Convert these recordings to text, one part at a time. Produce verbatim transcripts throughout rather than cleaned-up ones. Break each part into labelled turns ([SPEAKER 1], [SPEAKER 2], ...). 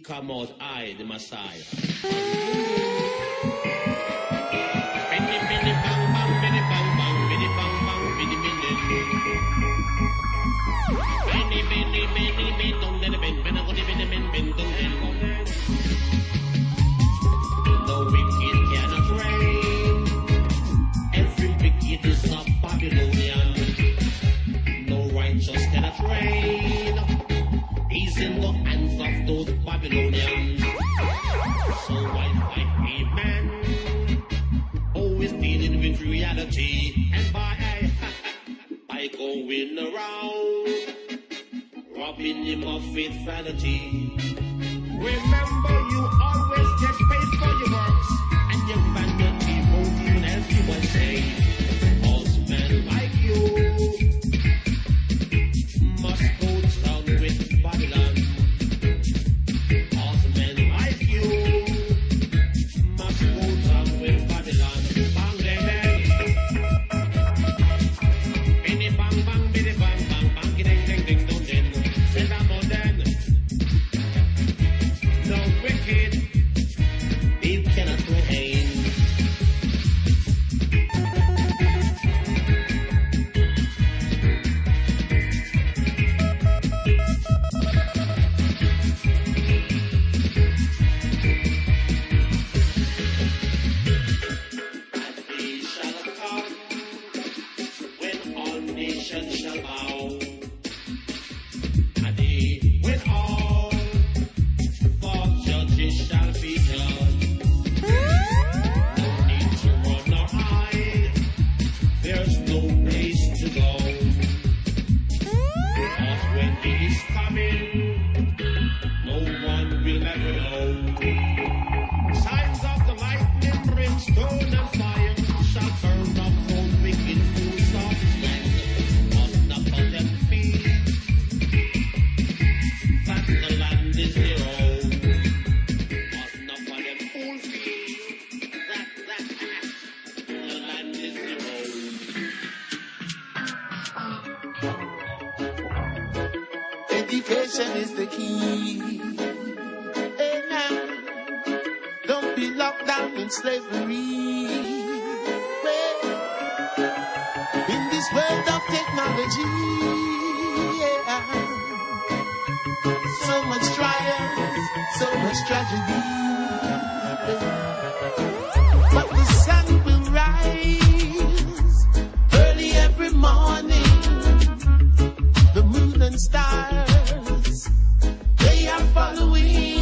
[SPEAKER 1] come out, I, the Messiah. The wicked cannot reign. Every wicked is a Babylonian. No righteous cannot reign. He's in the hands of those Babylonians. So I fight a man always dealing with reality, and by I going around robbing him of faith vanity. Remember, you always get paid for your works, and your vanity won't even help you one day. Us men like you must go down with Babylon. Us men like you must go down with Babylon. Bang, bang, bang. Biddy, bang, bang, biddy, bang, bang, bang, ding, ding, ding, dong, ding. Send them on then. No wicked, they cannot reign. And they shall come when all nations shall bow. And they, when all false judges shall be judged. No need to run or hide. There's no place to go. Because when he is coming, no one will ever know. Signs of the lightning, brimstone, and fire shall burn up those wicked fools of men. Must not let them feel that the land is their own. Must not let them fool feel that, that the land is their own.
[SPEAKER 2] Education is the key. Hey, now, don't be locked down in slavery. Well, in this world of technology, yeah, so much trials, so much tragedy. But the sun will rise early every morning. The moon and stars, they are following,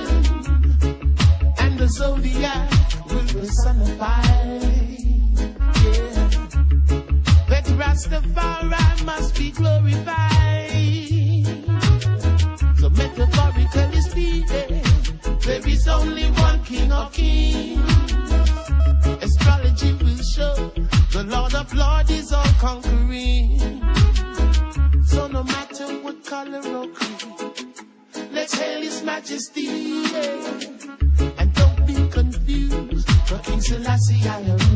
[SPEAKER 2] and the zodiac will personify. Yeah, that Rastafari must be glorified. So metaphorically speaking, there is only one King of Kings. Astrology will show the Lord of Lords is all conquering. So no matter what color or creed, let's hail His Majesty, yeah. And don't be confused, for King Selassie I am.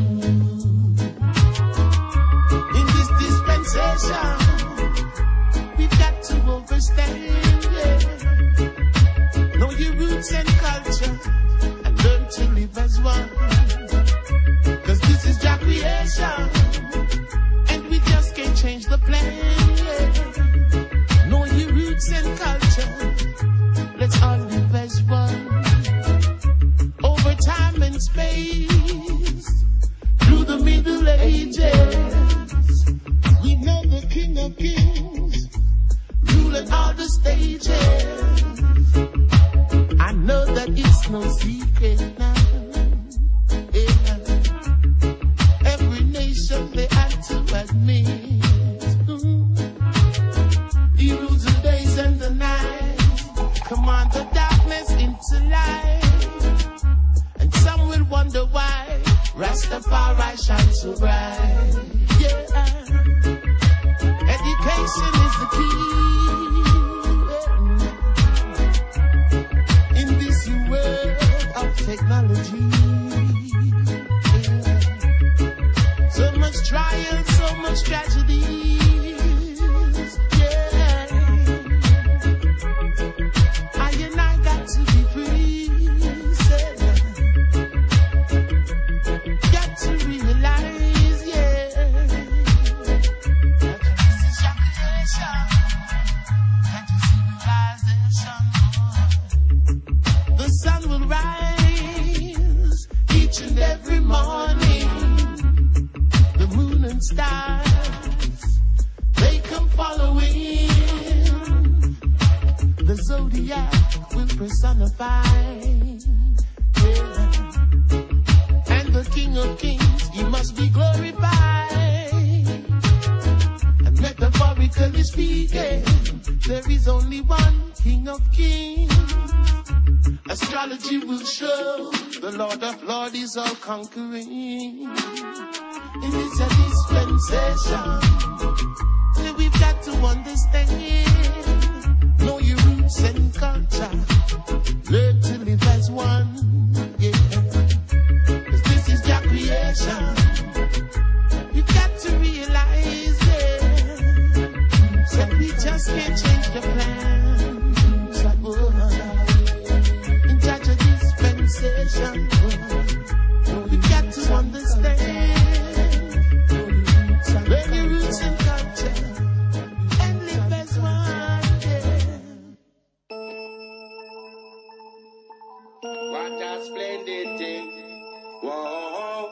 [SPEAKER 2] In this dispensation, we've got to overstand, yeah. Know your roots and culture, and learn to live as one. Cause this is your creation, and we just can't change the plan, yeah. Know your roots and culture, let's all live as one. Over time and space, through the Middle Ages, we know the King of Kings, ruling all the stages. I know that it's no secret now, yeah. Every nation they had to admit, mm, He rules the days and the night, command the darkness into light. And some will wonder why Rastafari shines so bright. Yeah, education is the key in this world of technology. Yeah. So much trial, so much tragedies. Yeah, I and I got to be rise each and every morning. The moon and stars, they come following. The zodiac will personify. Yeah. And the King of Kings, he must be glorified. And metaphorically speaking, there is only one King of Kings. Astrology will show the Lord of Lords is all conquering. It is a dispensation that we've got to understand. Know your roots and culture. Learn to live as one. Yeah. 'Cause this is your creation. You've got to realize it. So we just can't change the plans. Like, oh, in touch of dispensation. We've got to understand. Learn your roots and culture. And live as one.
[SPEAKER 3] What a splendid thing. Whoa.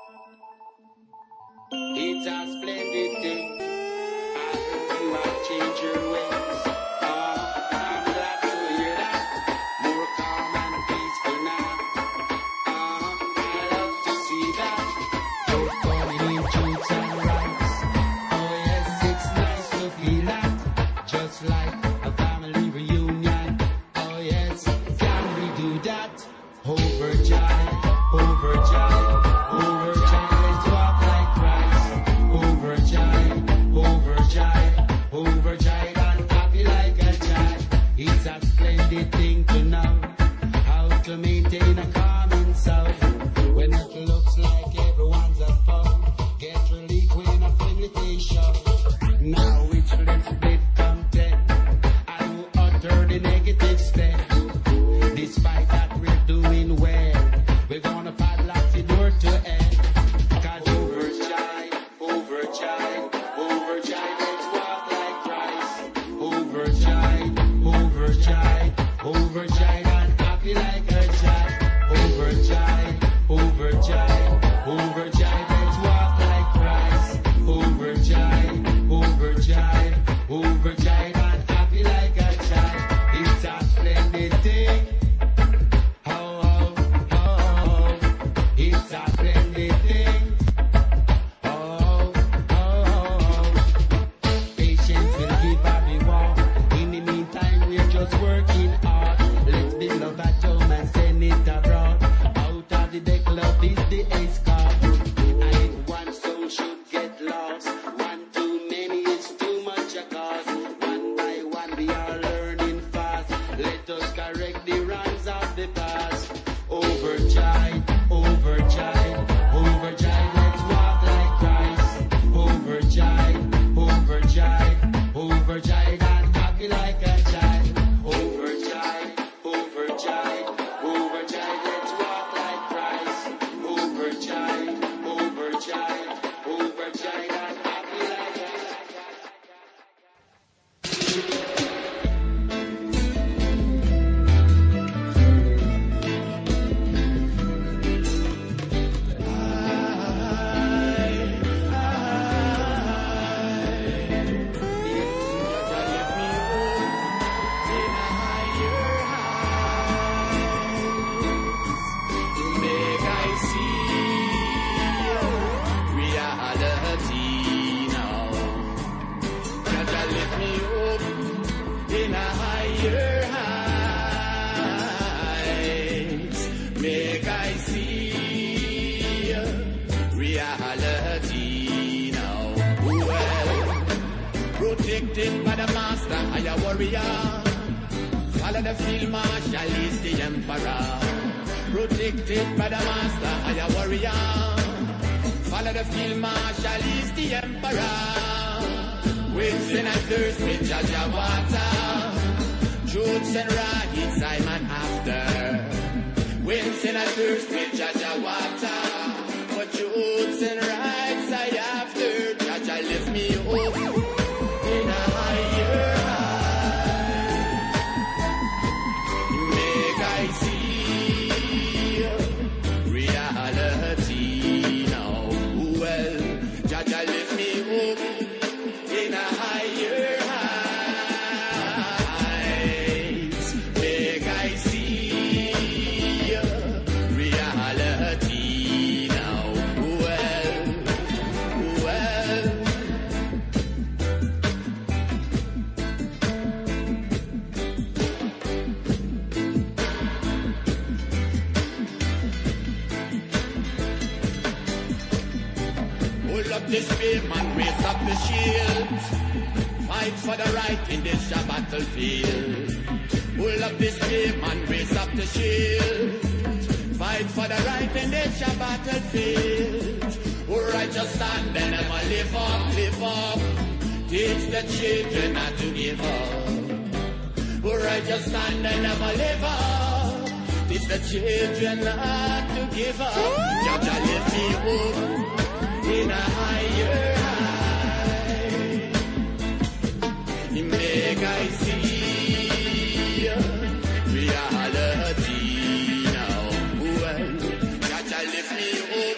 [SPEAKER 3] It's a splendid thing. You have changed your ways. Oh, I'm glad to hear that. More calm and peaceful now. Oh, I love to see that. You're falling in truth and rights. Oh yes, it's nice to feel that. Just like a family reunion. Oh yes, can we do that? Overjoyed, overjoyed, overjoyed, let's walk like Christ. Overjoyed, overjoyed, overjoyed, and happy like a child. It's a splendid thing to know how to maintain a calming soul. When it looks like everyone's a foe, get relief when a friendly show. Now it's let's be content. I will utter the negative step. Despite that we're doing well, we're gonna padlock the door to end. Cause overjoyed, overjoyed, overjoyed, let's walk like Christ. Overjoyed, overjoyed, overjoyed, and happy like a child. Overjoyed, overjoyed, overjoyed, let's walk like Christ. Overjoyed, overjoyed, overjoyed, and happy like a child. It's a splendid thing. It's a splendid thing. Oh, oh, oh. Patience will give a reward. In the meantime, we're just working hard. Let's build love at home and send it abroad. Out of the deck, love is the ace card. And if one soul should get lost, one too many is too much a cause. One by one, we are learning fast. Let us correct the wrongs of the past. Overjoyed, overjoyed, overjoyed, let's walk like Christ. Overjoyed, overjoyed, overjoyed, and happy like a child. Overjoyed, overjoyed, overjoyed, let's walk like Christ. Overjoyed, overjoyed, overjoyed, and happy like a child.
[SPEAKER 4] Protected by the master, I a warrior. Follow the field marshal, is the emperor. Protected by the master, I a warrior. Follow the field marshal, is the emperor. With senators, with judge of water. Truths and ragged Simon after. With senators, with judge of water. But truths and rights I after. Judge, I lift me up. In a higher high, make I see Pull up the spear, man, raise up the shield. Fight for the right in this your battlefield. Pull up the spear, man, raise up the shield. Fight for the right in this your battlefield. Who righteous stand and never live up, live up. Teach the children not to give up. Who righteous stand and never live up. Teach the children not to give up. Jah lift me up in a higher high. He make I see reality now. Well, Jah lift me up.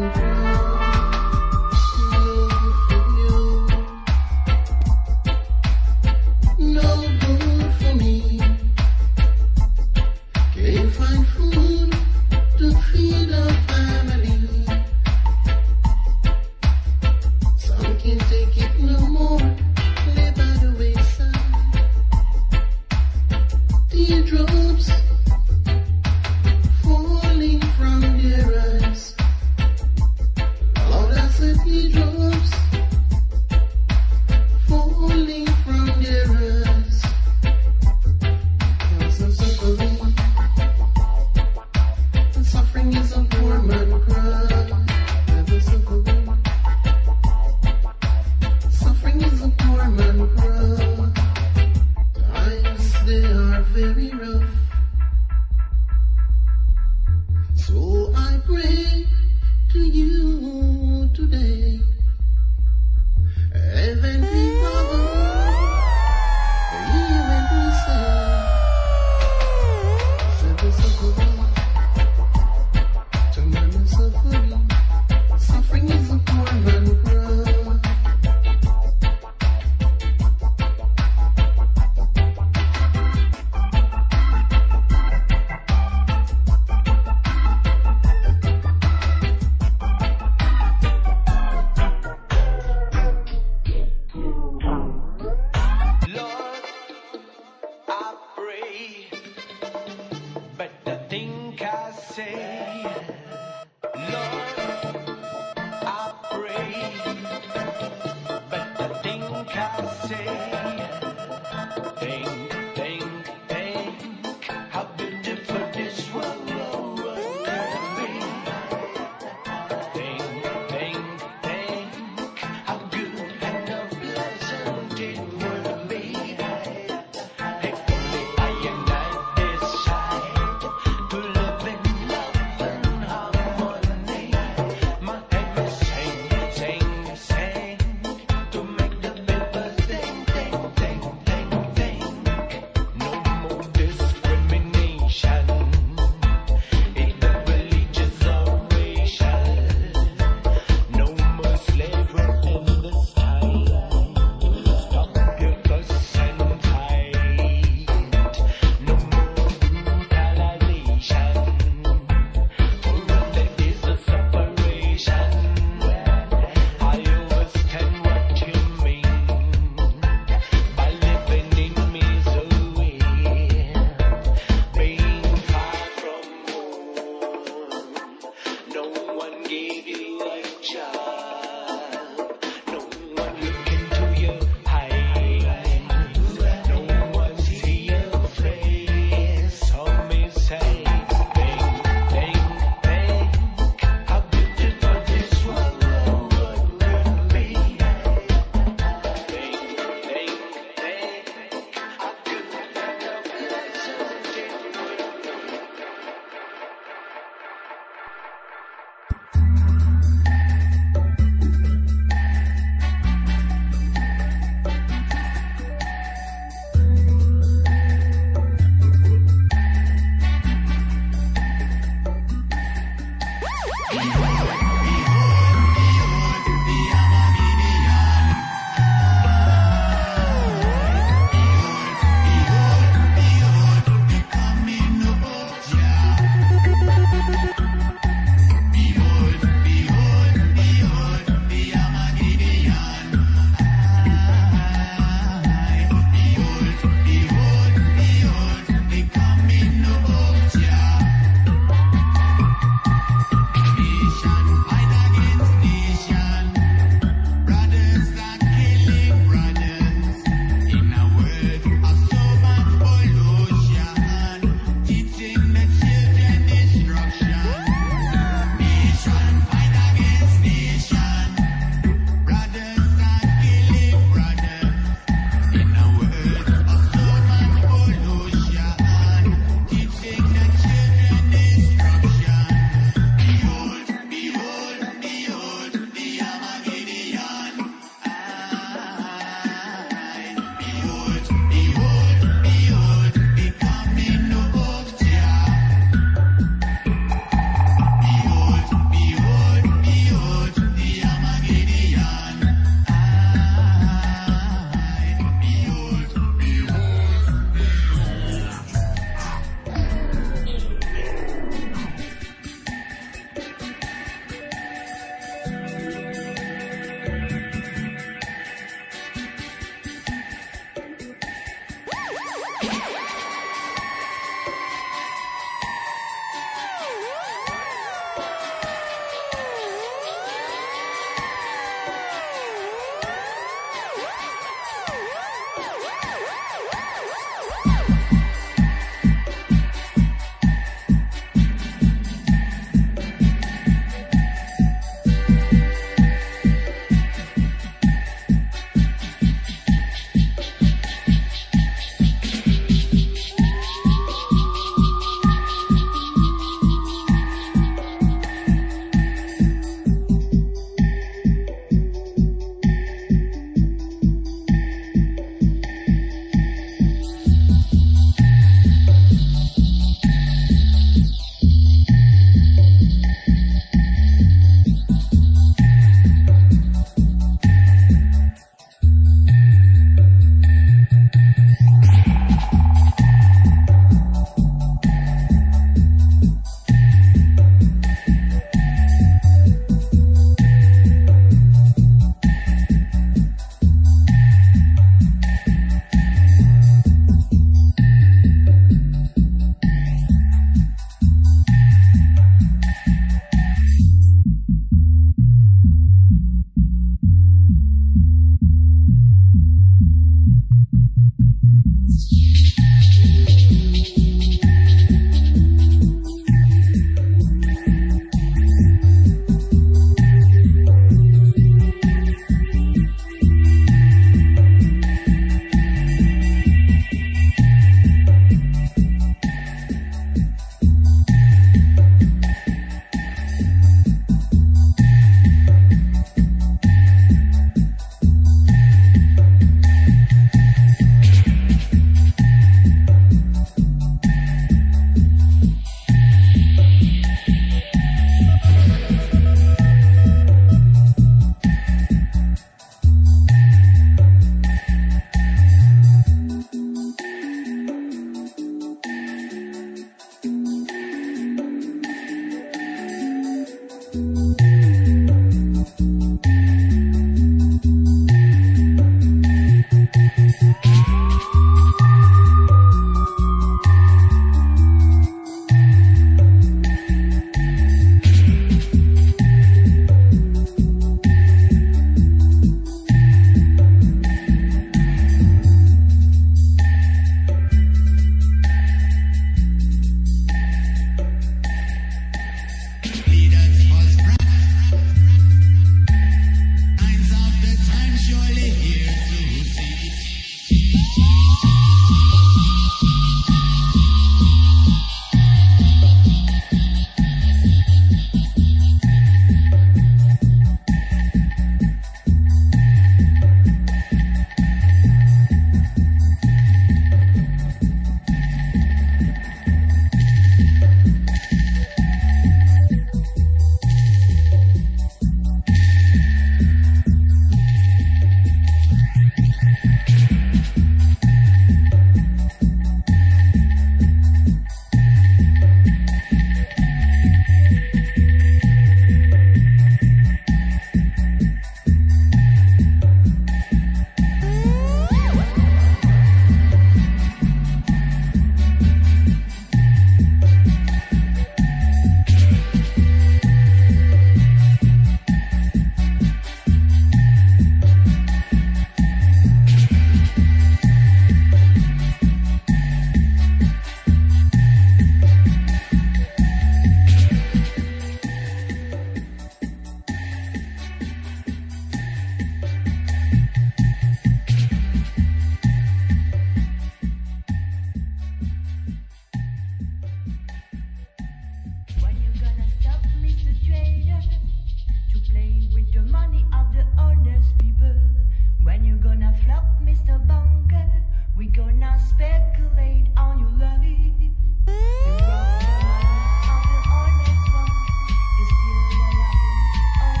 [SPEAKER 5] stop Mister Bunker. We gonna speculate on your life. You rob the money of the honest one. You steal the life of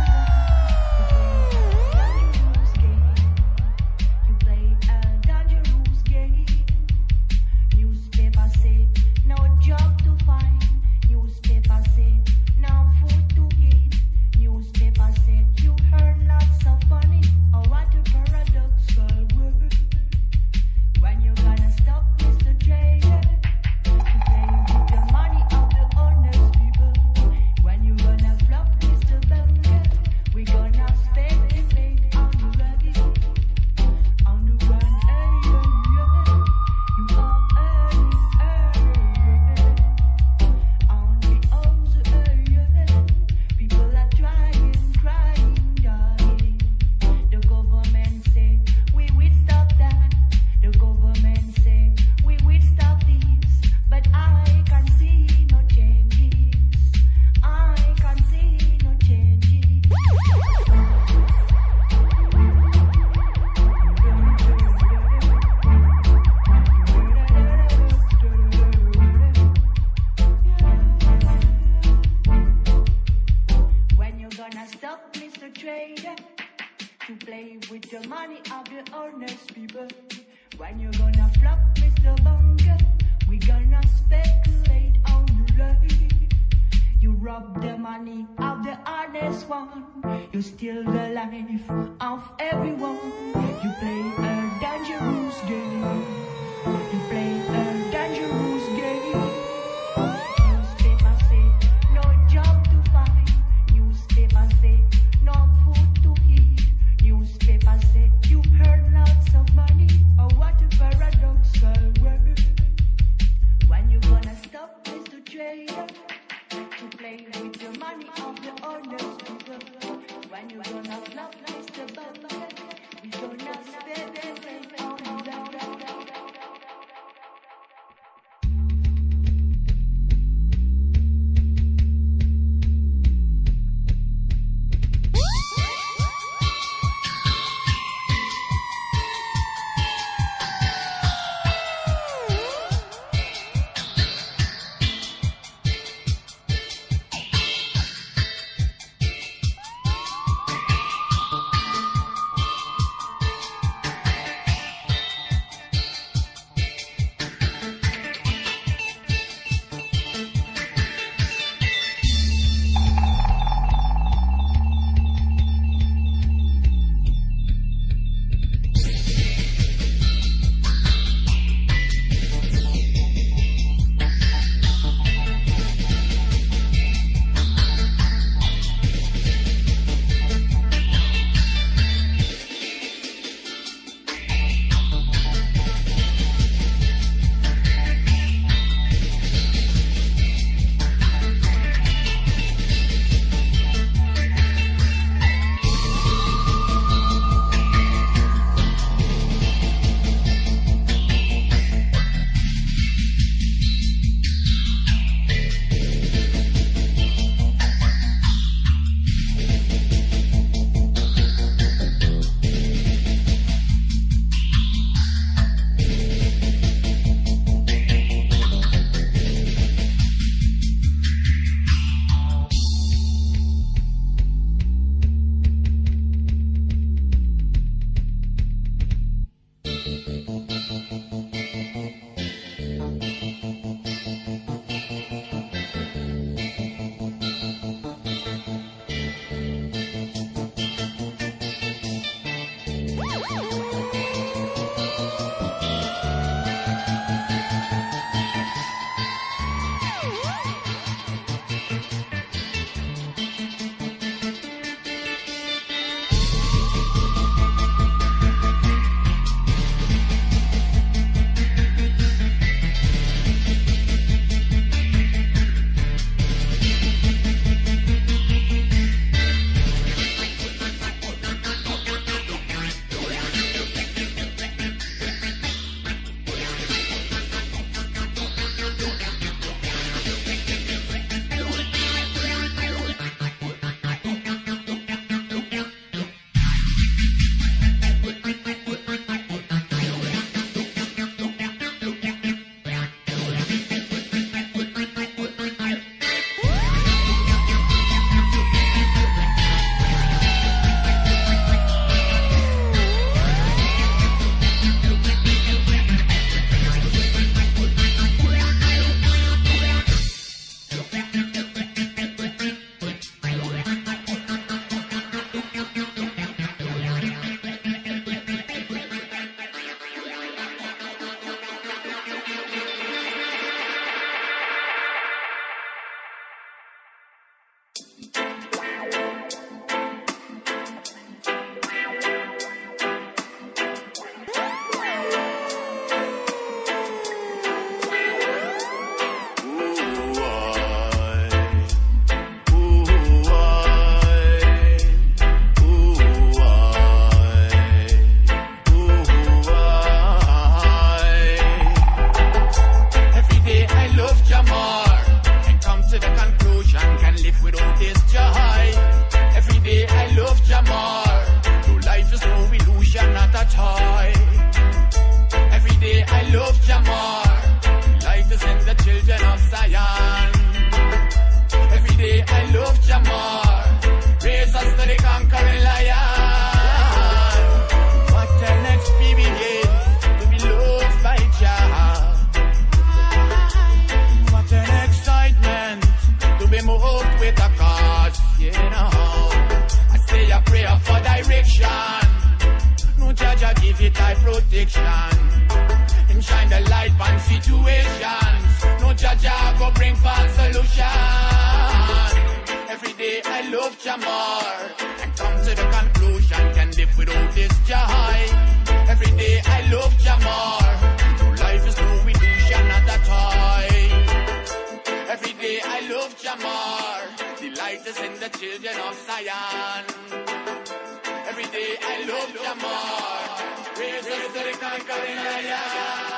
[SPEAKER 5] everyone. You play a dangerous game. You play a dangerous game. Newspaper say no job to find. Newspaper say no food to eat. Newspaper say you earn lots of money. Oh, what a paradoxical world. When you gonna stop Mister Trader to play with the money of the honest people? When you gonna flop Mister Bunker? We gonna speculate on the levy, on the one area. You are earning, earning, on the other area. People are trying, crying, dying. The government say we will stop that. The government say we will stop this, but I can see no changes. I can see no changes. When you gonna stop Mister Trader to play with the money of the honest people? When you gonna flop Mister Bunker? We gonna speculate on your life. You rob the money of the honest one. You steal the life of everyone. You play a dangerous game. You play a dangerous game. Newspaper say no job to find. Newspaper say no food to eat. Newspaper say you earn lots of money. Oh, what a paradoxical world. When you gonna stop Mister Trader to play with the money of the honest people? When you gonna flop Mister Bunker? We gonna speculate on that.
[SPEAKER 4] give it high protection. Him shine the light on situations. No judge go bring false solution. Every day I love Jamar and come to the conclusion can live without this joy. Every day I love Jamar. Life is no illusion at a toy. Every day I love Jamar. The light is in the children of Zion. Every day I love Jamar. Praise us to the conquering lion.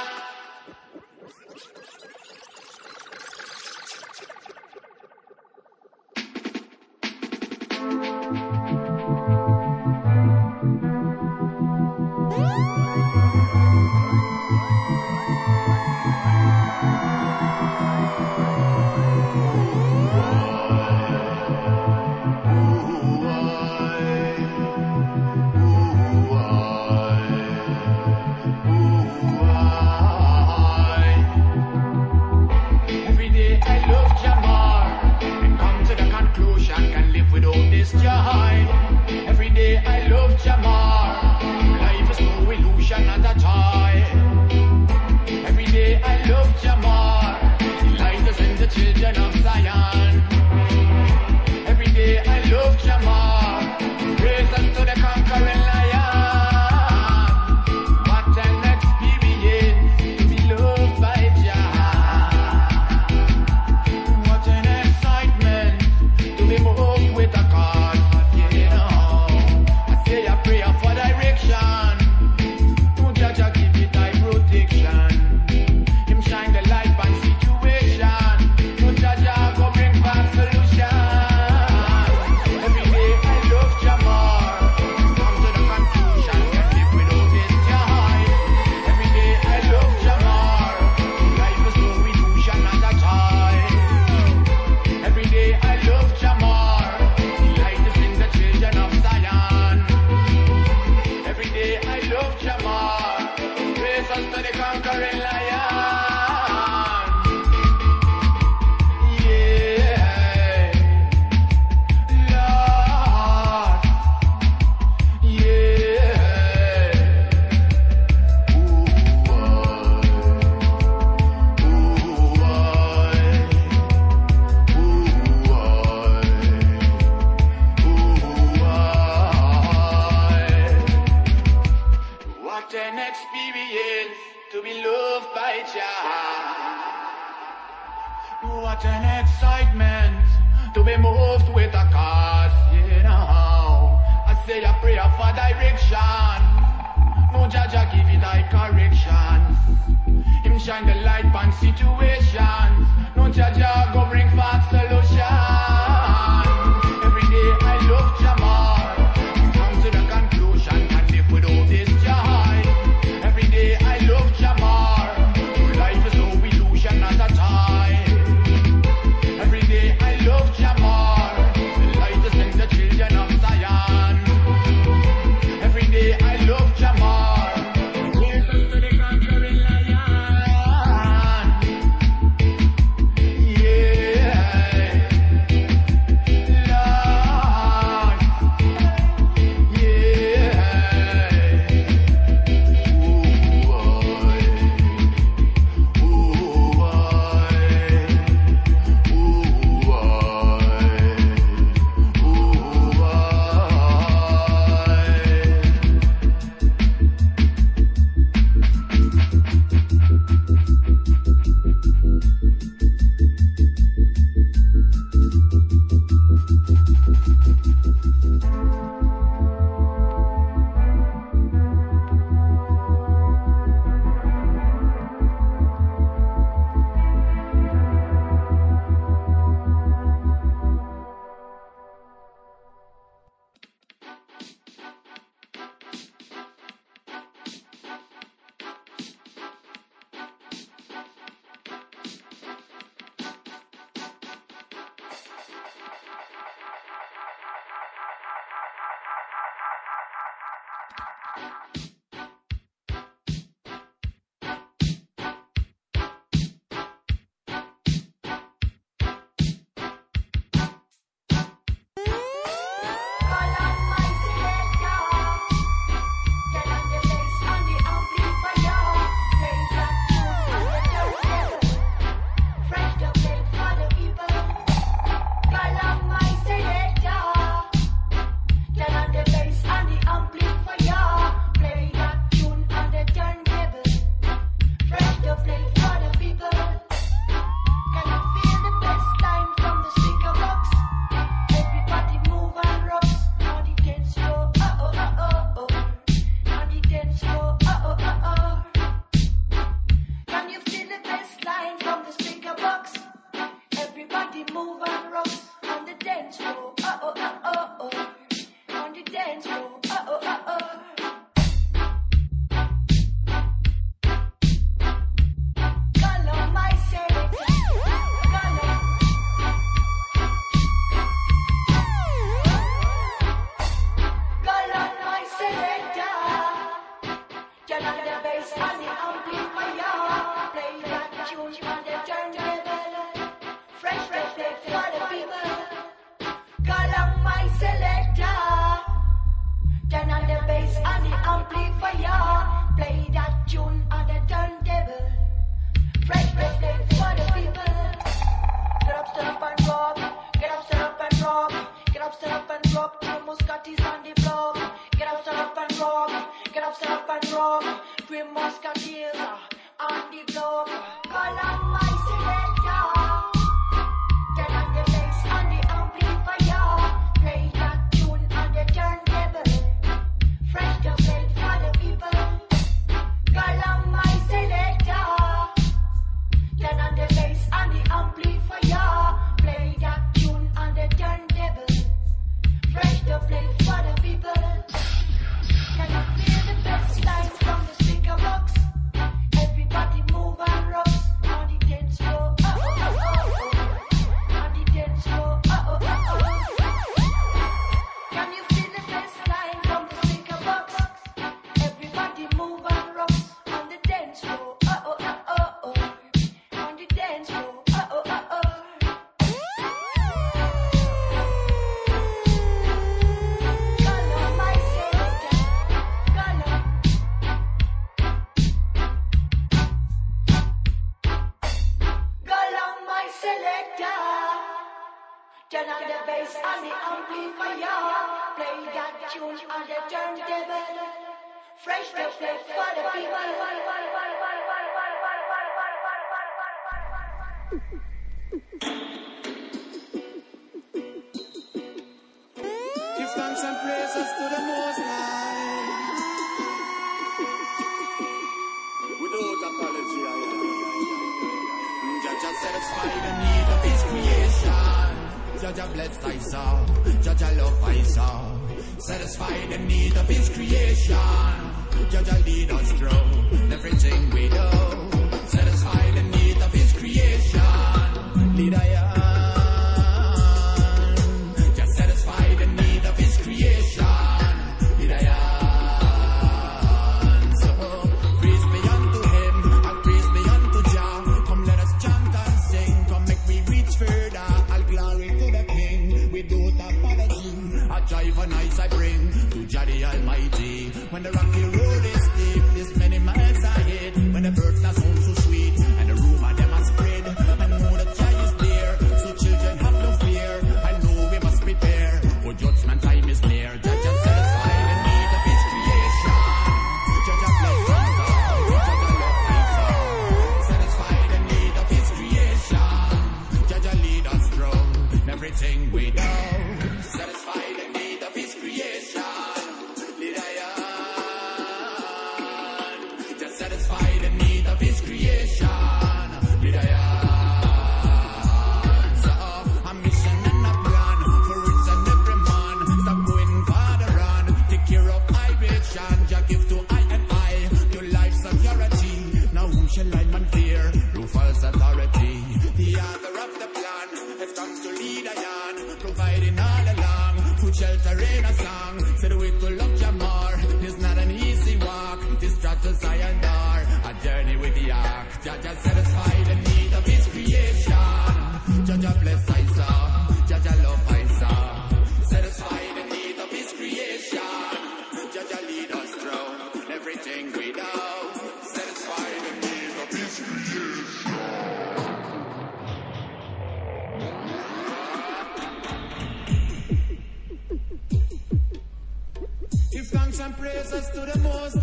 [SPEAKER 4] Every day I love Jamar. Life is no illusion at a toy. Every day I love Jamar. The light is in the children of Zion. Every day I love Jamar. Praise us to the conquering lion. What an experience to be loved by Jah. What an excitement to be moved with a cause. What an excitement to be moved with a cause, you know. I say a prayer for direction. No judge give it thy corrections. Him shine the light on situations. No judge go bring fast solution. Every day I love Jamar. Come to the conclusion and live without this joy. Every day I love Jamar. Life is no illusion at a time. Every day I love Jamar. The light is in the children of Zion. Every day I love Jamar. Jesus to the conquering lion.
[SPEAKER 5] Call on mighty Maker. Tell 'em the best Turn on the bass and the amplifier. Play that tune on the turntable. Fresh reflect for the people. Call on my selector. Turn on the bass and the amplifier. Play that tune on the turntable. Fresh reflect for the people. Get up, stand up and rock. Get up, stand up and rock. Get up, stand up and rock. Two Muscati's on the block. Get up, stand up and rock. Get up, stand up and rock. Three Muscati's on the block. Call on my selector. Turn on the bass on the amplifier. Play that tune on the turntable. Fresh to play for the people. Call on my selector. Turn on the bass on the amplifier. Play that tune on the turntable. Fresh to play for the people. Can you feel the best line from the speaker box? Everybody move and rock on the dance floor. Oh oh oh oh. On the dance floor. Oh oh oh oh. Can you feel the best line from the speaker box? Everybody move and rock on the dance floor. Oh oh oh oh. On the dance floor. Oh oh oh oh. Call on my selector. Call on. Call on my selector. Turn on the bass on the amplifier. Play that tune on the turntable. Fresh to play for the people.
[SPEAKER 4] Give thanks and praises to the Most High. Without apology, I am. Jaja satisfy the need of His creation. Jaja bless thy soul. Jaja love thy soul. Satisfy the need of His creation. Jaja lead us through everything we do. Satisfy the need of His creation. Lead I am. Just satisfy the need of His creation. Lead I am. So praise be unto Him and praise be unto Jah. Come let us chant and sing. Come make me reach further. All glory to the King. Without apology, a joy for nights I bring to Jah the Almighty. When the rocky road is steep, this many miles ahead. When the birds are sound so sweet, and the rumor them are spread. I know the Jah is there, so children have no fear. I know we must prepare, for judgment time is near. Jah just satisfy the need of His creation. Jah just bless His soul, Jah just love His soul. Satisfy the need of His creation. Jah just lead us through everything we do. Satisfy the need of His creation. Lead I on. Just satisfy the need of His creation. Lead I on. So a mission and a plan for each and every man. Stop going farther on. Take care of vibration. Jah give to I and I your life security. Now whom shall I man fear? Through false authority. The author of the plan has come to lead I on, providing all along food, shelter, in a song. Said we could love Jah more. It's not an easy walk. This stratus I and R. A journey with the ark. Jah just satisfy the need of His creation. Jah just bless I saw. Jah just love I saw. Satisfy the need of His creation. Jah just lead us through everything we do. Satisfy the need of His creation. Give thanks and praises to the Most